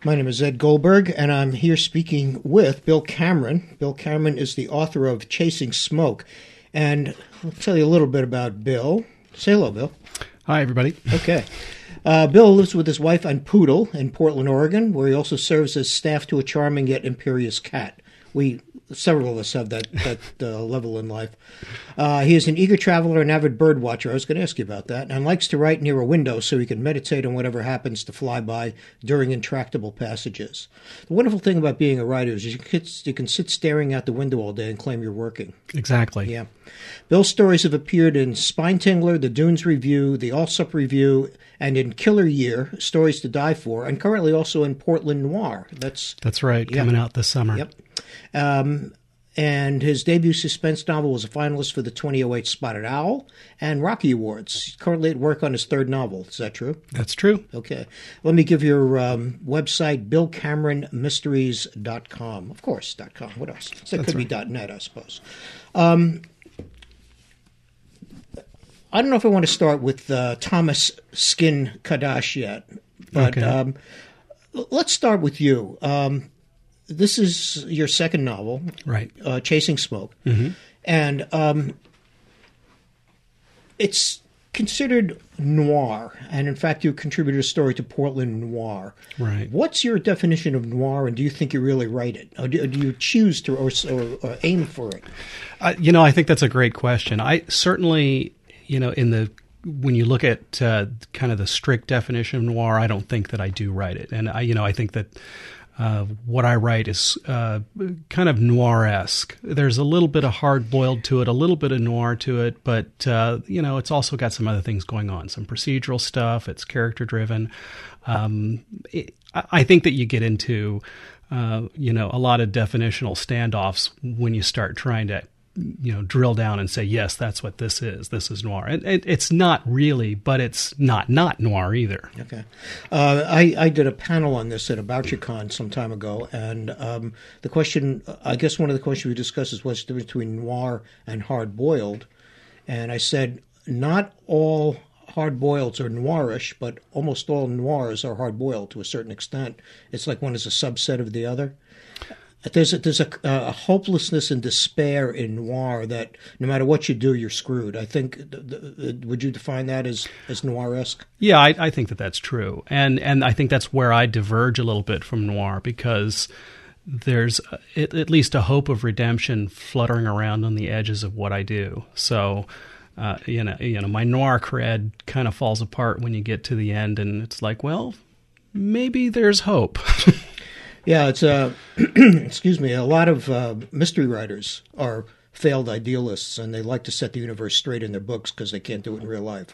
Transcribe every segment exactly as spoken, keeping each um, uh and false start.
My name is Ed Goldberg, and I'm here speaking with Bill Cameron. Bill Cameron is the author of Chasing Smoke. And I'll tell you a little bit about Bill. Say hello, Bill. Hi, everybody. Okay. Uh, Bill lives with his wife and poodle in Portland, Oregon, where he also serves as staff to a charming yet imperious cat. We, several of us have that, that uh, level in life. Uh, he is an eager traveler and avid bird watcher. I was going to ask you about that. And likes to write near a window so he can meditate on whatever happens to fly by during intractable passages. The wonderful thing about being a writer is you can, you can sit staring out the window all day and claim you're working. Exactly. Yeah. Bill's stories have appeared in Spine Tingler, The Dunes Review, The Allsup Review, and in Killer Year, Stories to Die For, and currently also in Portland Noir. That's That's right, yeah. coming out this summer. Yep. Um, and his debut suspense novel was a finalist for the twenty oh eight Spotted Owl and Rocky Awards. He's currently at work on his third novel. Is that true? That's true. Okay. Let me give your um, website, bill cameron mysteries dot com. Of course, .com. What else? So it could right. be .net, I suppose. Um, I don't know if I want to start with uh, Thomas Skin Kadash yet, but okay. um, let's start with you. Um, this is your second novel, right? Uh, Chasing Smoke, mm-hmm. and um, it's considered noir, and in fact, you contributed a story to Portland Noir. Right. What's your definition of noir, and do you think you really write it, or do, do you choose to, or, or, or aim for it? Uh, you know, I think that's a great question. I certainly. You know, in the when you look at uh, kind of the strict definition of noir, I don't think that I do write it, and I, you know, I think that uh, what I write is uh, kind of noir-esque. There's a little bit of hard-boiled to it, a little bit of noir to it, but uh, you know, it's also got some other things going on, some procedural stuff. It's character-driven. Um, it, I think that you get into uh, you know a lot of definitional standoffs when you start trying to. You know, drill down and say, yes, that's what this is. This is noir. And it, it's not really, but it's not not noir either. Okay. Uh, I, I did a panel on this at AboutYouCon some time ago, and um, the question, I guess one of the questions we discussed is what's the difference between noir and hard-boiled. And I said, not all hard-boileds are noirish, but almost all noirs are hard-boiled to a certain extent. It's like one is a subset of the other. There's a, there's a, a hopelessness and despair in noir that no matter what you do, you're screwed. I think, the, the, would you define that as, as noir-esque? Yeah, I, I think that that's true. And and I think that's where I diverge a little bit from noir because there's at, at least a hope of redemption fluttering around on the edges of what I do. So, uh, you know, you know, my noir cred kind of falls apart when you get to the end and it's like, well, maybe there's hope. Yeah, it's uh, excuse me. A lot of uh, mystery writers are failed idealists, and they like to set the universe straight in their books because they can't do it in real life.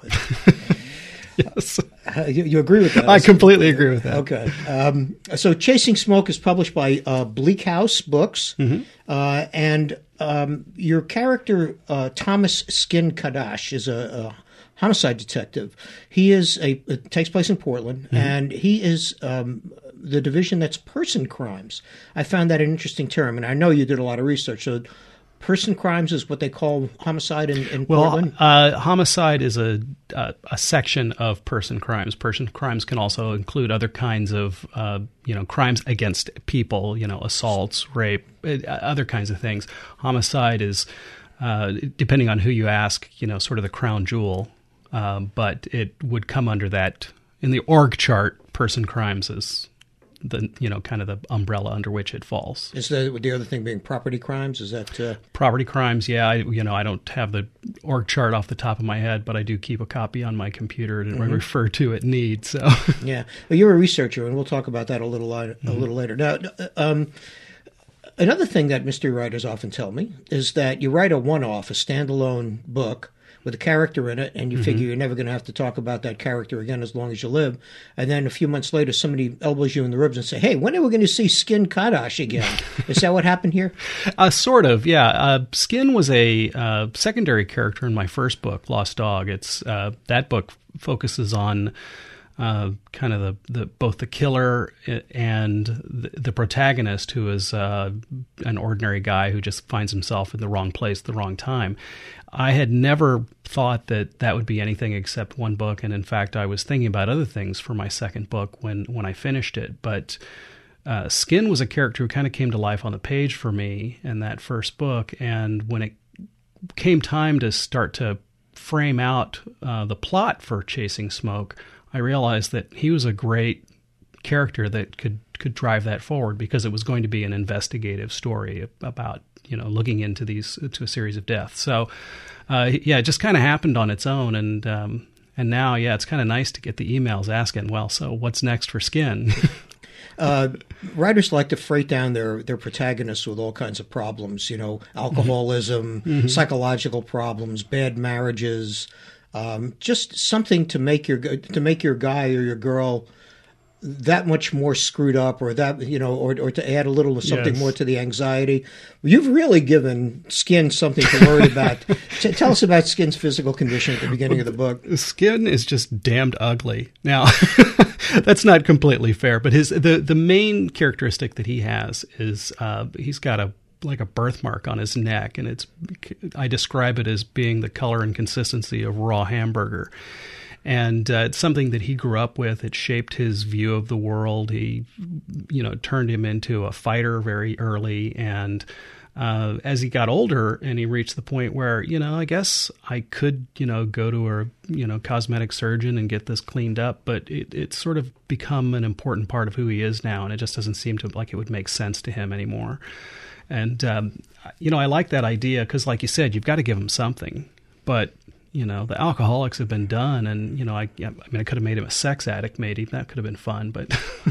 Yes, uh, you, you agree with that? I completely agree with that. Okay. Um, so, Chasing Smoke is published by uh, Bleak House Books, mm-hmm. uh, and um, your character uh, Thomas Skin Kadash is a, a homicide detective. He is a. It takes place in Portland, mm-hmm. and he is. Um, the division that's person crimes. I found that an interesting term, and I know you did a lot of research. So person crimes is what they call homicide in, in well, Portland? Well, uh, homicide is a, a a section of person crimes. Person crimes can also include other kinds of, uh, you know, crimes against people, you know, assaults, rape, other kinds of things. Homicide is, uh, depending on who you ask, you know, sort of the crown jewel, um, but it would come under that. In the org chart, person crimes is the, you know, kind of the umbrella under which it falls. Is that the other thing being property crimes? Is that uh... property crimes? Yeah, I, you know, I don't have the org chart off the top of my head, but I do keep a copy on my computer and mm-hmm. refer to at need. So yeah, well, you're a researcher, and we'll talk about that a little later. Mm-hmm. A little later. Now, um, another thing that mystery writers often tell me is that you write a one-off, a standalone book with a character in it, and you mm-hmm. figure you're never going to have to talk about that character again as long as you live. And then a few months later, somebody elbows you in the ribs and say, hey, when are we going to see Skin Kadash again? Is that what happened here? Uh, sort of, yeah. Uh, Skin was a uh, secondary character in my first book, Lost Dog. It's uh, that book focuses on uh, kind of the, the both the killer and the, the protagonist, who is uh, an ordinary guy who just finds himself in the wrong place at the wrong time. I had never thought that that would be anything except one book, and in fact, I was thinking about other things for my second book when, when I finished it. But uh, Skin was a character who kind of came to life on the page for me in that first book, and when it came time to start to frame out uh, the plot for Chasing Smoke, I realized that he was a great character that could could drive that forward, because it was going to be an investigative story about, you know, looking into these to a series of deaths. So, uh, yeah, it just kind of happened on its own, and um, and now, yeah, it's kind of nice to get the emails asking, well, so what's next for Skin? Uh, writers like to freight down their, their protagonists with all kinds of problems, you know, alcoholism, mm-hmm. psychological problems, bad marriages, um, just something to make your to make your guy or your girl that much more screwed up, or that, you know, or or to add a little of something yes. more to the anxiety. You've really given Skin something to worry about. T- tell us about Skin's physical condition at the beginning of the book. Skin is just damned ugly. Now, that's not completely fair, but his the the main characteristic that he has is uh, he's got a like a birthmark on his neck, and it's I describe it as being the color and consistency of raw hamburger. And uh, it's something that he grew up with. It shaped his view of the world. He, you know, turned him into a fighter very early. And uh, as he got older and he reached the point where, you know, I guess I could, you know, go to a, you know, cosmetic surgeon and get this cleaned up. But it, it's sort of become an important part of who he is now. And it just doesn't seem to like it would make sense to him anymore. And, um, you know, I like that idea because, like you said, you've got to give him something. But you know, the alcoholics have been done, and, you know, I, I mean, I could have made him a sex addict, maybe. That could have been fun, but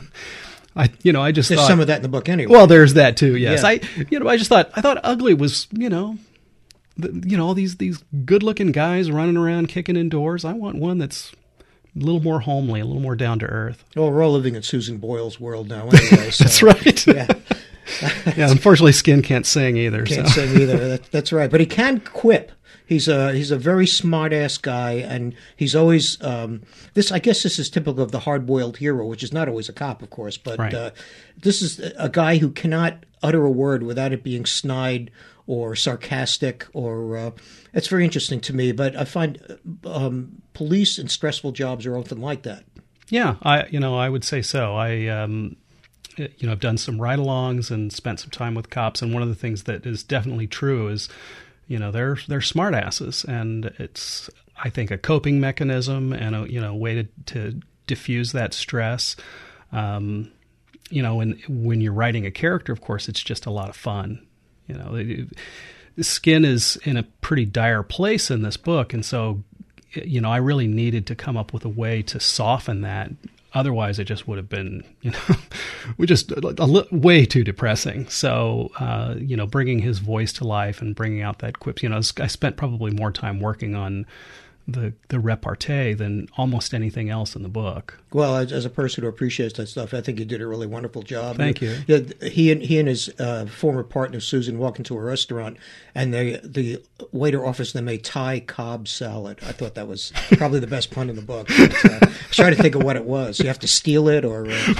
I, you know, I just there's thought. There's some of that in the book anyway. Well, there's that too, yes. Yeah. I, you know, I just thought, I thought Ugly was, you know, the, you know, all these, these good looking guys running around kicking indoors. I want one that's a little more homely, a little more down to earth. Well, we're all living in Susan Boyle's world now anyway. So, that's right. Yeah. Yeah, unfortunately, Skin can't sing either. Can't so. sing either. That, that's right. But he can quip. He's a he's a very smart ass guy, and he's always um, this. I guess this is typical of the hard boiled hero, which is not always a cop, of course. But right. uh, this is a guy who cannot utter a word without it being snide or sarcastic. Or uh, it's very interesting to me. But I find um, police and stressful jobs are often like that. Yeah, I you know I would say so. I. Um, You know, I've done some ride-alongs and spent some time with cops, and one of the things that is definitely true is, you know, they're they're smart asses, and it's, I think, a coping mechanism and a, you know, way to, to diffuse that stress. Um, you know, and when you're writing a character, of course, it's just a lot of fun. You know, it, Skin is in a pretty dire place in this book, and so, you know, I really needed to come up with a way to soften that. Otherwise, it just would have been, you know, we just a, a, way too depressing. So, uh, you know, bringing his voice to life and bringing out that quips, you know, I spent probably more time working on the the repartee than almost anything else in the book. Well, as, as a person who appreciates that stuff, I think you did a really wonderful job. Thank you. you. He and he and his uh, former partner Susan walk into a restaurant, and they, the waiter offers them a Thai Cobb salad. I thought that was probably the best pun in the book. But, uh, I was trying to think of what it was. You have to steal it, or uh,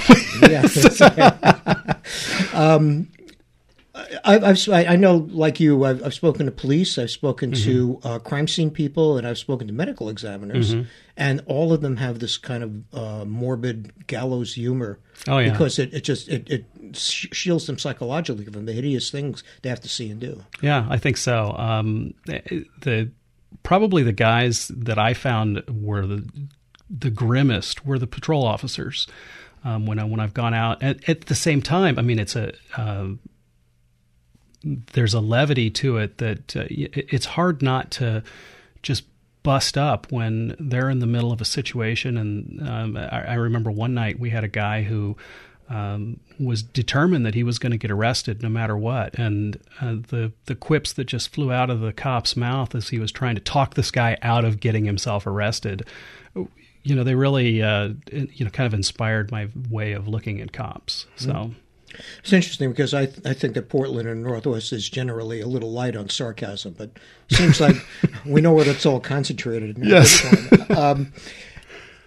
yeah. um, I, I've, I know, like you, I've, I've spoken to police, I've spoken mm-hmm. to uh, crime scene people, and I've spoken to medical examiners, mm-hmm. and all of them have this kind of uh, morbid gallows humor. Oh, yeah. Because it, it just it, it shields them psychologically from the hideous things they have to see and do. Yeah, I think so. Um, the, the probably the guys that I found were the the grimmest were the patrol officers. Um, when I when I've gone out at, at the same time, I mean, it's a uh, there's a levity to it that uh, it's hard not to just bust up when they're in the middle of a situation. And um, I, I remember one night we had a guy who um, was determined that he was going to get arrested no matter what. And uh, the, the quips that just flew out of the cop's mouth as he was trying to talk this guy out of getting himself arrested, you know, they really, uh, you know, kind of inspired my way of looking at cops. So. Mm-hmm. It's interesting because I th- I think that Portland and Northwest is generally a little light on sarcasm, but it seems like we know where it's all concentrated. Yes. Um,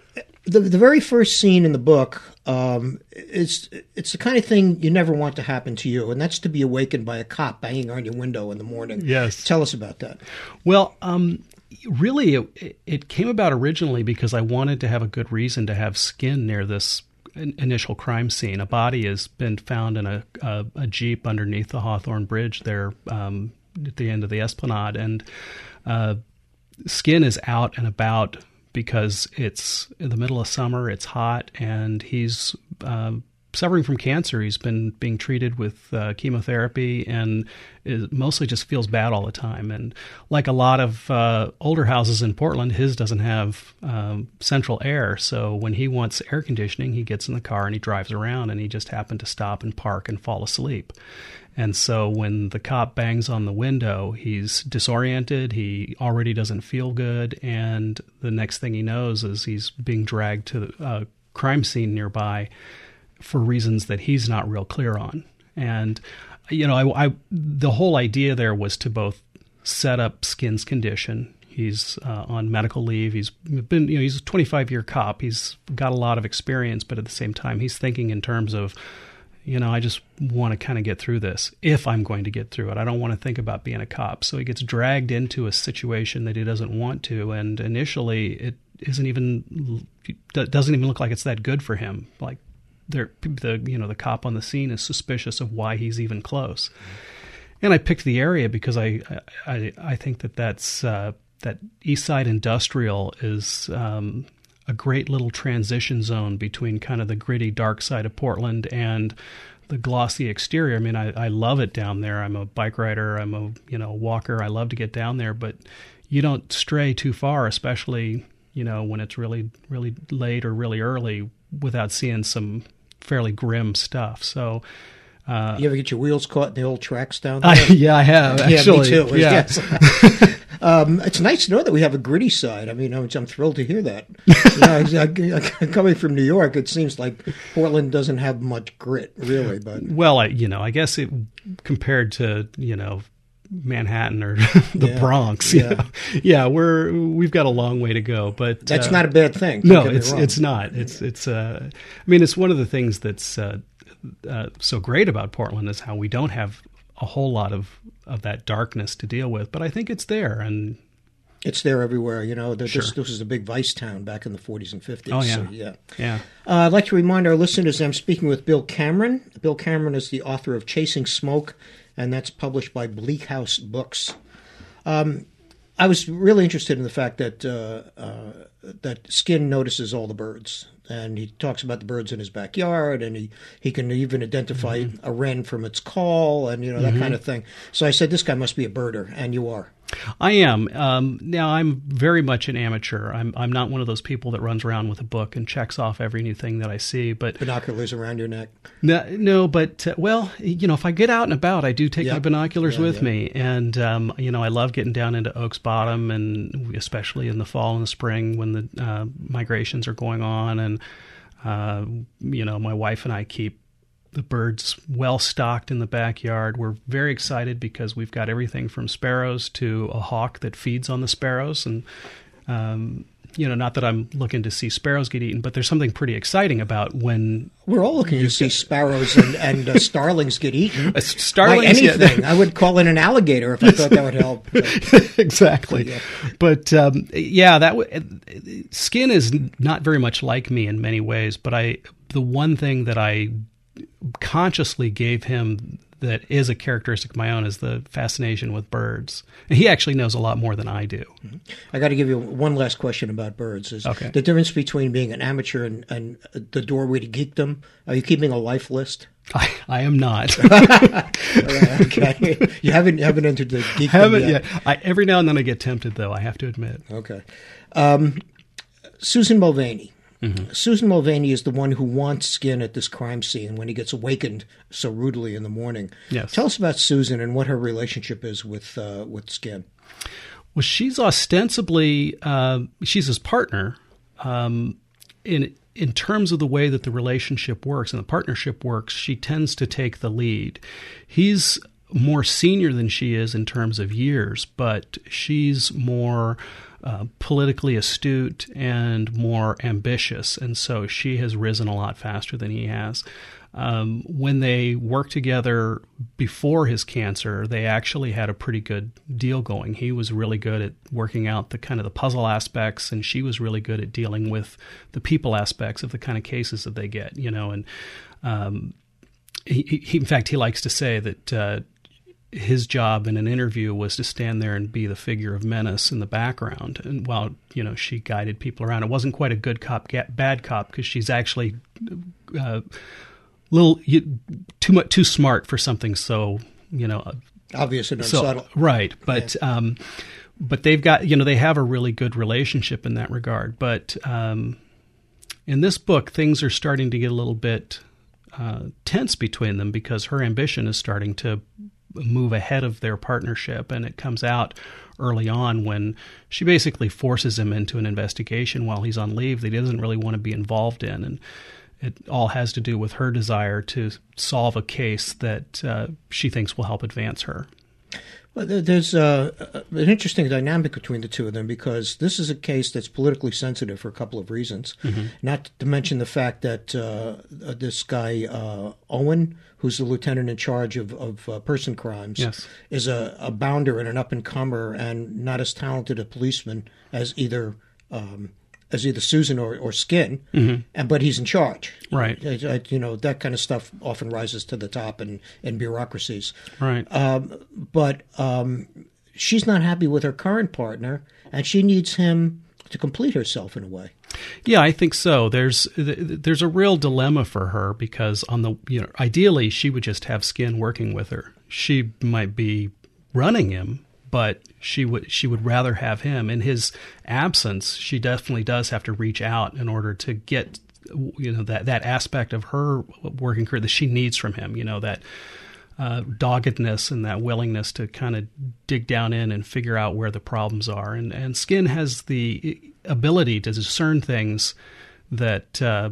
the the very first scene in the book um, is it's the kind of thing you never want to happen to you, and that's to be awakened by a cop banging on your window in the morning. Yes. Tell us about that. Well, um, really, it, it came about originally because I wanted to have a good reason to have Skin near this initial crime scene. A body has been found in a, a, a Jeep underneath the Hawthorne Bridge there um, at the end of the Esplanade, and uh, Skin is out and about because it's in the middle of summer, it's hot, and he's uh, suffering from cancer. He's been being treated with uh, chemotherapy and is, mostly just feels bad all the time. And like a lot of uh, older houses in Portland, his doesn't have um, central air. So when he wants air conditioning, he gets in the car and he drives around, and he just happened to stop and park and fall asleep. And so when the cop bangs on the window, he's disoriented, he already doesn't feel good, and the next thing he knows is he's being dragged to a crime scene nearby for reasons that he's not real clear on. And, you know, I, I the whole idea there was to both set up Skin's condition. He's uh, on medical leave. He's been, you know, he's a twenty-five-year cop. He's got a lot of experience, but at the same time, he's thinking in terms of, you know, I just want to kind of get through this if I'm going to get through it. I don't want to think about being a cop. So he gets dragged into a situation that he doesn't want to. And initially, it isn't even, doesn't even look like it's that good for him. Like, there, the you know, the cop on the scene is suspicious of why he's even close. And I picked the area because I I, I think that that's uh, that East Side Industrial is um, a great little transition zone between kind of the gritty dark side of Portland and the glossy exterior. I mean, I, I love it down there. I'm a bike rider. I'm a, you know, walker. I love to get down there, but you don't stray too far, especially, you know, when it's really, really late or really early without seeing some fairly grim stuff. So, uh, you ever get your wheels caught in the old tracks down there? I, yeah, I have actually. Yeah, me too. Yeah. Yes. Um, it's nice to know that we have a gritty side. I mean, I'm, I'm thrilled to hear that. You know, I, I, coming from New York, it seems like Portland doesn't have much grit, really. But well, I, you know, I guess it compared to, you know, Manhattan or the yeah, Bronx, yeah, you know, yeah, we're we've got a long way to go. But that's uh, not a bad thing. No, it's it's not. It's it's. Uh, I mean, it's one of the things that's uh, uh, so great about Portland is how we don't have a whole lot of, of that darkness to deal with, but I think it's there, and it's there everywhere. You know, this, sure. this was a big vice town back in the forties and fifties. Oh yeah, so, yeah, yeah. Uh, I'd like to remind our listeners I'm speaking with Bill Cameron. Bill Cameron is the author of Chasing Smoke, and that's published by Bleak House Books. Um, I was really interested in the fact that uh, uh, that Skin notices all the birds. And he talks about the birds in his backyard, and he, he can even identify mm-hmm. a wren from its call, and you know that mm-hmm. kind of thing. So I said, this guy must be a birder, and you are. I am. Um, now, I'm very much an amateur. I'm I'm not one of those people that runs around with a book and checks off every new thing that I see. But binoculars around your neck? No, no but, uh, well, you know, if I get out and about, I do take yep. my binoculars yeah, with yeah. me. And, um, you know, I love getting down into Oaks Bottom, and especially in the fall and the spring when the uh, migrations are going on. And, uh, you know, my wife and I keep the birds well stocked in the backyard. We're very excited because we've got everything from sparrows to a hawk that feeds on the sparrows. And, um, you know, not that I'm looking to see sparrows get eaten, but there's something pretty exciting about when... We're all looking to see sparrows and, and uh, starlings get eaten. Uh, starlings, by anything. Yeah. I would call in an alligator if I thought that would help. But, exactly. Yeah. But, um, yeah, that w- Skin is not very much like me in many ways, but I the one thing that I consciously gave him that is a characteristic of my own is the fascination with birds. And he actually knows a lot more than I do. Mm-hmm. I got to give you one last question about birds. Is okay. The difference between being an amateur and, and the doorway to geekdom. Are you keeping a life list? I, I am not. Okay. You haven't, you haven't entered the geekdom haven't yet. yet. I, every now and then I get tempted, though, I have to admit. Okay. Um, Susan Mulvaney. Mm-hmm. Susan Mulvaney is the one who wants Skin at this crime scene when he gets awakened so rudely in the morning. Yes. Tell us about Susan and what her relationship is with uh, with Skin. Well, she's ostensibly uh, she's his partner um, in in terms of the way that the relationship works and the partnership works. She tends to take the lead. He's more senior than she is in terms of years, but she's more uh, politically astute and more ambitious, and so she has risen a lot faster than he has. Um, when they worked together before his cancer, they actually had a pretty good deal going. He was really good at working out the kind of the puzzle aspects, and she was really good at dealing with the people aspects of the kind of cases that they get, you know. And um, he, he, in fact, he likes to say that uh, his job in an interview was to stand there and be the figure of menace in the background, and while you know she guided people around. It wasn't quite a good cop, bad cop, because she's actually Uh, little you, too much too smart for something so you know obvious and so, subtle, right? But yeah. um, but they've got you know they have a really good relationship in that regard. But um, in this book, things are starting to get a little bit uh, tense between them because her ambition is starting to move ahead of their partnership, and it comes out early on when she basically forces him into an investigation while he's on leave that he doesn't really want to be involved in, and it all has to do with her desire to solve a case that uh, she thinks will help advance her. Well, there's uh, an interesting dynamic between the two of them because this is a case that's politically sensitive for a couple of reasons. Mm-hmm. Not to mention the fact that uh, this guy, uh, Owen, who's the lieutenant in charge of, of uh, person crimes, yes. is a, a bounder and an up-and-comer and not as talented a policeman as either um, as either Susan or, or Skin, mm-hmm. and but he's in charge. Right. You know, that kind of stuff often rises to the top in, in bureaucracies. Right. Um, but um, she's not happy with her current partner, and she needs him to complete herself in a way. Yeah, I think so. There's there's a real dilemma for her because on the you know ideally she would just have Skin working with her. She might be running him, but she would she would rather have him. In his absence, she definitely does have to reach out in order to get you know that, that aspect of her working career that she needs from him. You know that uh, doggedness and that willingness to kind of dig down in and figure out where the problems are. And and Skin has the ability to discern things that uh,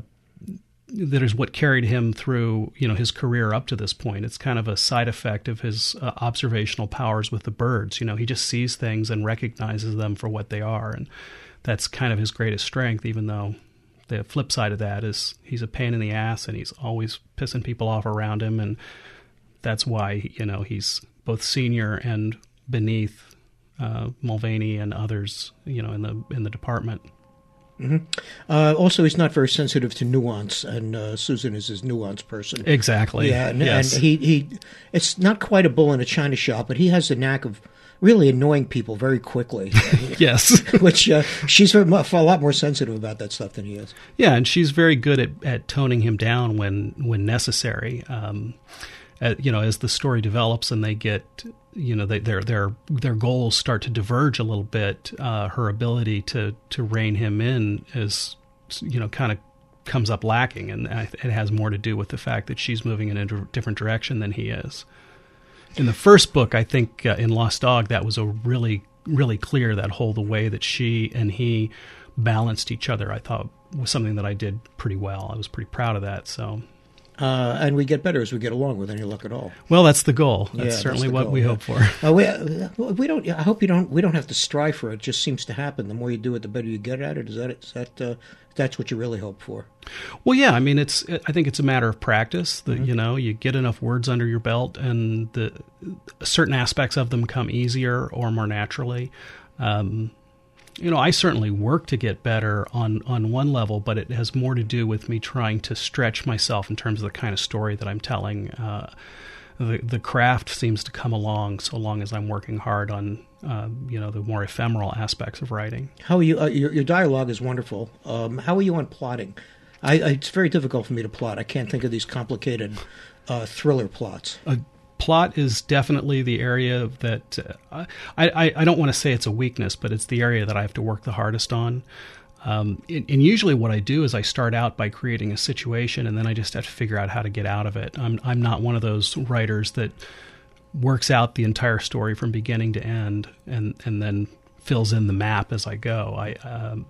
that is what carried him through, you know, his career up to this point. It's kind of a side effect of his uh, observational powers with the birds. You know, he just sees things and recognizes them for what they are, and that's kind of his greatest strength. Even though the flip side of that is he's a pain in the ass and he's always pissing people off around him, and that's why you know he's both senior and beneath uh, Mulvaney and others, you know, in the in the department. Mm-hmm. Uh, also, he's not very sensitive to nuance, and uh, Susan is his nuance person. Exactly. Yeah, and, yes. and he, he, it's not quite a bull in a china shop, but he has the knack of really annoying people very quickly. Yes. Which uh, she's a lot more sensitive about that stuff than he is. Yeah, and she's very good at, at toning him down when when necessary. Um, uh, you know, as the story develops and they get, you know, they, their their their goals start to diverge a little bit, uh, her ability to to rein him in is, you know, kind of comes up lacking, and it has more to do with the fact that she's moving in a different direction than he is. In the first book, I think uh, in Lost Dog, that was a really really clear, that whole the way that she and he balanced each other. I thought was something that I did pretty well. I was pretty proud of that. So. Uh, and we get better as we get along with any luck at all. Well, that's the goal. That's yeah, certainly that's what goal, we yeah. hope for. Uh, we, uh, we don't. I hope you don't. We don't have to strive for it. It just seems to happen. The more you do it, the better you get at it. Is that? Is that? Uh, that's what you really hope for. Well, yeah. I mean, it's. I think it's a matter of practice. That Mm-hmm. you know, you get enough words under your belt, and the certain aspects of them come easier or more naturally. Um, You know, I certainly work to get better on, on one level, but it has more to do with me trying to stretch myself in terms of the kind of story that I'm telling. Uh, the the craft seems to come along so long as I'm working hard on, uh, you know, the more ephemeral aspects of writing. How are you? Uh, your, your dialogue is wonderful. Um, how are you on plotting? I, I, it's very difficult for me to plot. I can't think of these complicated uh, thriller plots. Uh, Plot is definitely the area that uh, I, I, I don't want to say it's a weakness, but it's the area that I have to work the hardest on. Um, and, and usually what I do is I start out by creating a situation, and then I just have to figure out how to get out of it. I'm I'm not one of those writers that works out the entire story from beginning to end and, and then fills in the map as I go. I um,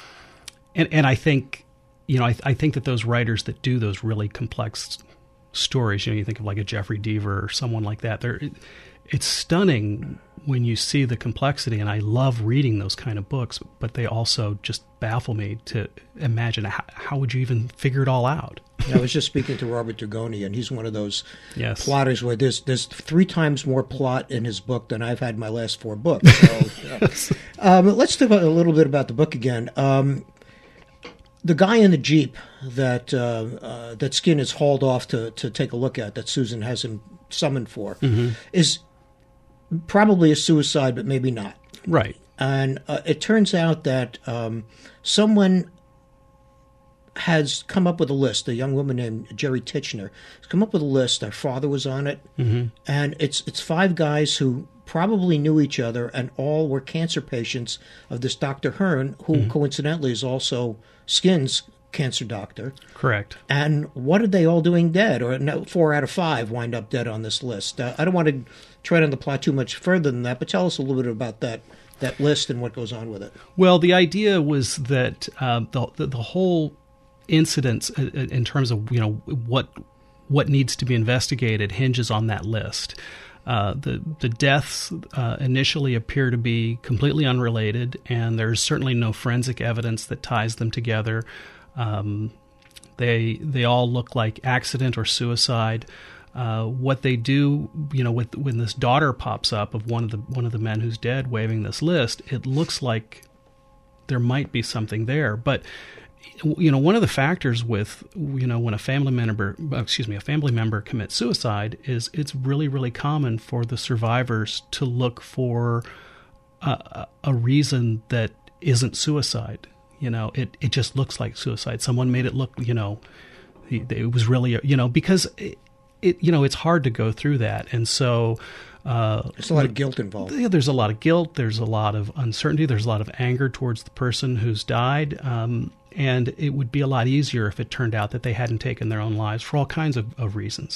and and I think you know I, I think that those writers that do those really complex stories, you know, you think of like a Jeffrey Deaver or someone like that. They're, it's stunning when you see the complexity, and I love reading those kind of books, but they also just baffle me to imagine how, how would you even figure it all out? I was just speaking to Robert Dragoni, and he's one of those yes. plotters where there's there's three times more plot in his book than I've had in my last four books. So, yes. um, let's talk about a little bit about the book again. Um, the guy in the Jeep that uh, uh, that Skin is hauled off to, to take a look at, that Susan has him summoned for, mm-hmm. is probably a suicide, but maybe not. Right. And uh, it turns out that um, someone has come up with a list. A young woman named Jerry Titchener has come up with a list. Her father was on it. Mm-hmm. And it's it's five guys who probably knew each other and all were cancer patients of this Doctor Hearn, who mm-hmm. coincidentally is also Skin's cancer doctor. Correct. And what are they all doing dead? Or no, four out of five wind up dead on this list. Uh, I don't want to tread on the plot too much further than that, but tell us a little bit about that that list and what goes on with it. Well, the idea was that uh, the, the the whole incidents in terms of, you know, what what needs to be investigated hinges on that list. Uh, the the deaths uh, initially appear to be completely unrelated, and there's certainly no forensic evidence that ties them together. Um, they they all look like accident or suicide. Uh, what they do, you know, with when this daughter pops up of one of the one of the men who's dead, waving this list, it looks like there might be something there, but. You know, one of the factors with, you know, when a family member, excuse me, a family member commits suicide is it's really, really common for the survivors to look for a, a reason that isn't suicide. You know, it, it just looks like suicide. Someone made it look, you know, it was really, you know, because it, it you know, it's hard to go through that. And so... Uh, there's a lot of guilt involved. Yeah, there's a lot of guilt. There's a lot of uncertainty. There's a lot of anger towards the person who's died. Um, and it would be a lot easier if it turned out that they hadn't taken their own lives for all kinds of, of reasons.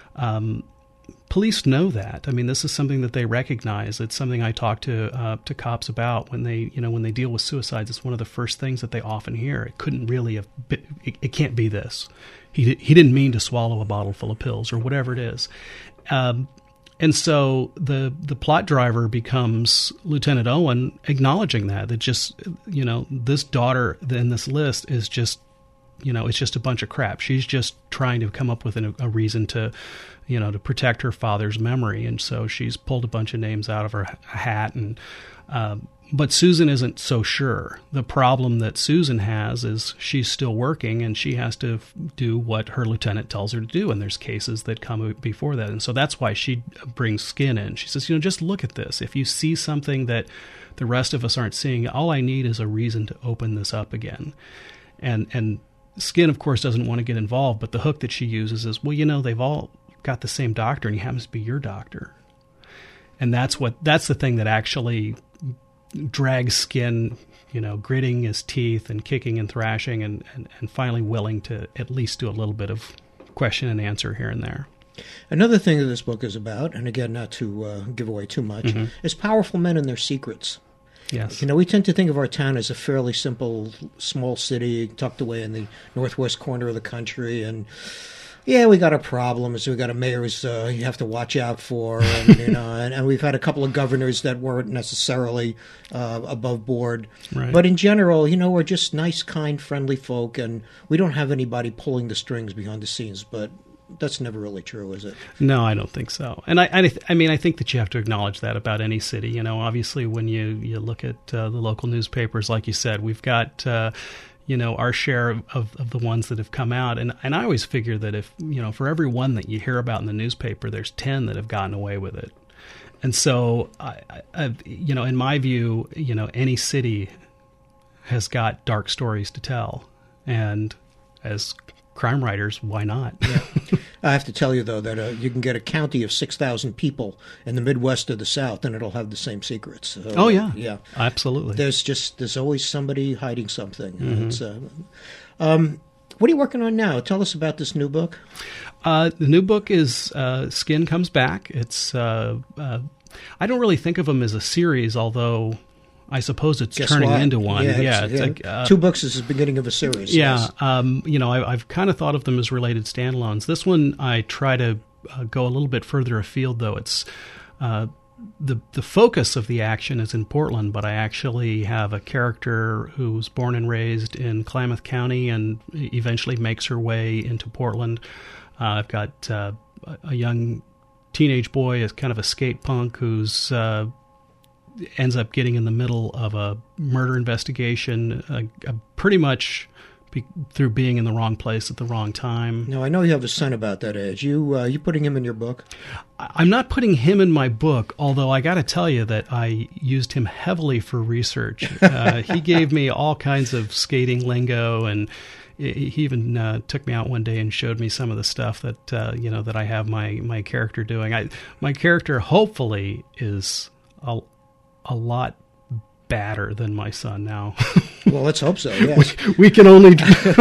Um, police know that. I mean, this is something that they recognize. It's something I talk to uh, to cops about when they, you know, when they deal with suicides. It's one of the first things that they often hear. It couldn't really have been, it, it can't be this. He he didn't mean to swallow a bottle full of pills or whatever it is. Um, And so the the plot driver becomes Lieutenant Owen, acknowledging that, that just, you know, this daughter in this list is just, you know, it's just a bunch of crap. She's just trying to come up with an, a reason to, you know, to protect her father's memory. And so she's pulled a bunch of names out of her hat. And um, but Susan isn't so sure. The problem that Susan has is she's still working and she has to do what her lieutenant tells her to do. And there's cases that come before that. And so that's why she brings Skin in. She says, you know, just look at this. If you see something that the rest of us aren't seeing, all I need is a reason to open this up again. And, and Skin, of course, doesn't want to get involved. But the hook that she uses is, well, you know, they've all got the same doctor and he happens to be your doctor. And that's what, that's the thing that actually drags Skin, you know, gritting his teeth and kicking and thrashing and, and, and finally willing to at least do a little bit of question and answer here and there. Another thing that this book is about, and again, not to uh, give away too much, mm-hmm. is powerful men and their secrets. Yes. You know, we tend to think of our town as a fairly simple, small city tucked away in the northwest corner of the country, and yeah, we got our problems. We got a mayor who's uh, you have to watch out for, and, you know, and, and we've had a couple of governors that weren't necessarily uh, above board. Right. But in general, you know, we're just nice, kind, friendly folk, and we don't have anybody pulling the strings behind the scenes. But that's never really true, is it? No, I don't think so. And I, I, I mean, I think that you have to acknowledge that about any city. You know, obviously, when you you look at uh, the local newspapers, like you said, we've got. Uh, you know, our share of, of, of the ones that have come out. And, and I always figure that if, you know, for every one that you hear about in the newspaper, there's ten that have gotten away with it. And so, I, I, you know, in my view, you know, any city has got dark stories to tell. And as crime writers, why not? Yeah. I have to tell you, though, that uh, you can get a county of six thousand people in the Midwest or the South, and it'll have the same secrets. So, oh, yeah. Yeah. Absolutely. There's just, there's always somebody hiding something. Mm-hmm. It's, uh, um, what are you working on now? Tell us about this new book. Uh, the new book is uh, Skin Comes Back. It's, uh, uh, I don't really think of them as a series, although I suppose it's Guess turning what? into one. Yeah, yeah, it's, it's yeah. like, uh, two books is the beginning of a series. Yeah, Yes. um, you know, I, I've kind of thought of them as related standalones. This one, I try to uh, go a little bit further afield, though. It's uh, the the focus of the action is in Portland, but I actually have a character who was born and raised in Klamath County and eventually makes her way into Portland. Uh, I've got uh, a young teenage boy, as kind of a skate punk, who's uh, ends up getting in the middle of a murder investigation, uh, uh, pretty much be, through being in the wrong place at the wrong time. No, I know you have a son about that age. You uh, you putting him in your book? I'm not putting him in my book, although I got to tell you that I used him heavily for research. Uh, he gave me all kinds of skating lingo, and he even uh, took me out one day and showed me some of the stuff that uh, you know that I have my my character doing. I my character hopefully is a a lot badder than my son now. Well, let's hope so. Yes. we, we can only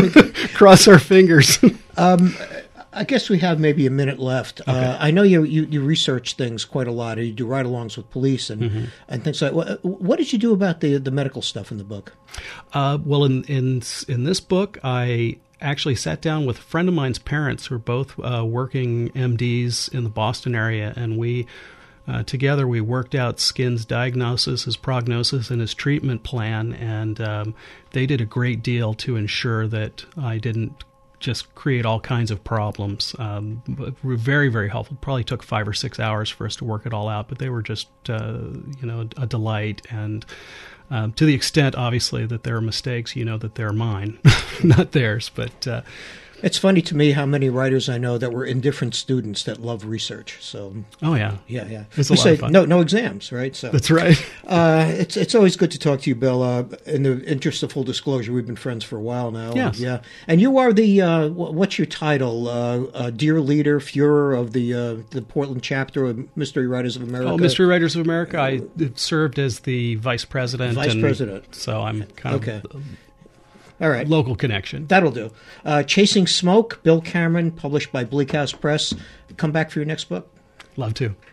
cross our fingers. um, I guess we have maybe a minute left. Okay. Uh, I know you, you you research things quite a lot. You do ride-alongs with police and mm-hmm. and things like. What, what did you do about the the medical stuff in the book? Uh, well, in in in this book, I actually sat down with a friend of mine's parents who are both uh, working M Ds in the Boston area, and we. Uh, together, we worked out Skin's diagnosis, his prognosis, and his treatment plan, and um, they did a great deal to ensure that I didn't just create all kinds of problems. Um, but were very, very helpful. Probably took five or six hours for us to work it all out, but they were just, uh, you know, a delight. And um, to the extent, obviously, that there are mistakes, you know, that they're mine, not theirs, but. Uh, It's funny to me how many writers I know that were indifferent students that love research. So, oh yeah, yeah, yeah. It's you a lot say of fun. No, no exams, right? So that's right. uh, it's it's always good to talk to you, Bill. Uh, in the interest of full disclosure, we've been friends for a while now. Yes. And, yeah, and you are the uh, what's your title? Uh, uh, Dear Leader, Führer of the uh, the Portland chapter of Mystery Writers of America. Oh, Mystery Writers of America. I served as the vice president. Vice and president. So I'm kind okay. of. All right. Local connection. That'll do. Uh, Chasing Smoke, Bill Cameron, published by Bleak House Press. Come back for your next book. Love to.